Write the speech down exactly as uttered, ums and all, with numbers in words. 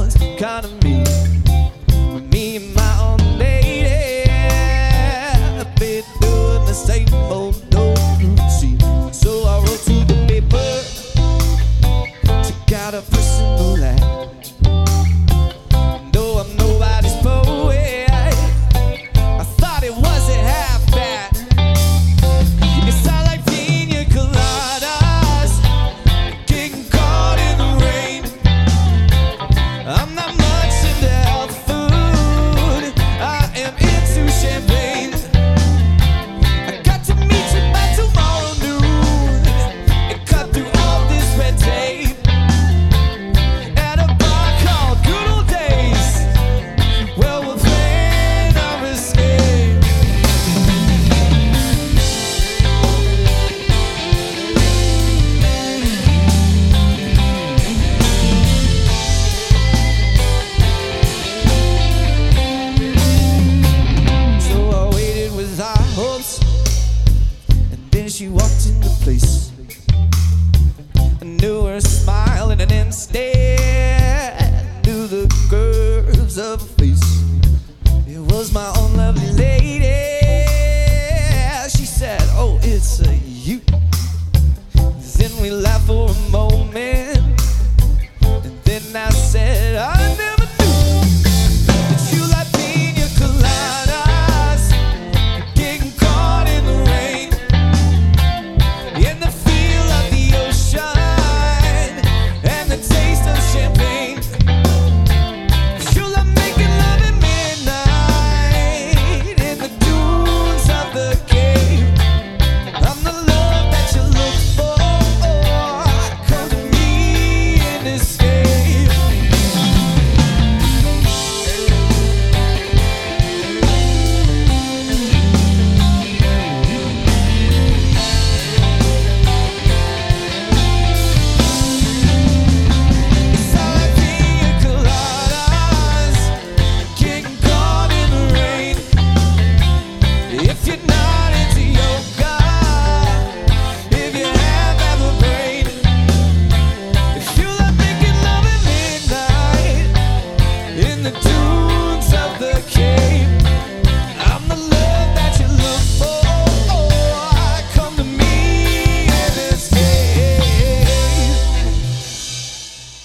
was kind of me. Me and my own lady, I've been doing the same old old routine. So I wrote to the paper, took out a personal line. Though I'm nobody's poet, I thought it wasn't half bad. It's not like pina coladas, getting caught in the rain. I'm not much into health food, I am into champagne. I got to meet you by tomorrow noon and cut through all this red tape at a bar called Good Old Days, where we're playing our escape. So I waited with high hopes, and then she walked into place. I knew her smile in an instant, knew the curves of her face. It was my own lovely lady. She said, oh, it's a you. Then we laughed for a moment, and then I said, I never knew that you like pina coladas, getting caught in the rain, in the feel of the ocean and the taste of champagne. You love making love at midnight in the dunes of the cave. I'm the love that you look for. Come to me and escape. It's all like pina coladas, getting caught in the rain. If you're not into yoga, if you have half a brain, if you love making love at midnight in the dunes